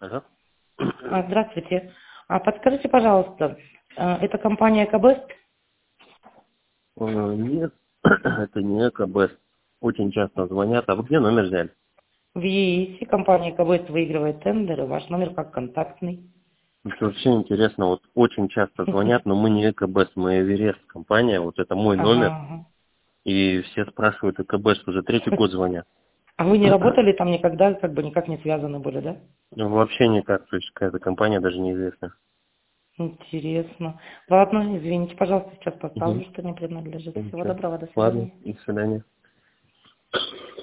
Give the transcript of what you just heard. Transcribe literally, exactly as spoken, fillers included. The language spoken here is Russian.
Ага. А, Здравствуйте. А подскажите, пожалуйста, а, это компания ЭКБ? Э, Нет, это не ЭКБ. Очень часто звонят. А вы где номер взяли? В ЕИСе компания ЭКБ выигрывает тендеры. Ваш номер как контактный. Это вообще интересно. Вот очень часто звонят, но мы не ЭКБ, мы Эверест компания. Вот это мой Ага, номер. ага. И все спрашивают ЭКБ, что уже третий год звонят. А вы не работали там никогда, как бы никак не связаны были, да? Ну, вообще никак. То есть какая-то компания даже неизвестна. Интересно. Ладно, извините, пожалуйста, сейчас Угу. поставлю, что не принадлежит. Всего Ничего. доброго, до Ладно, свидания. до свидания.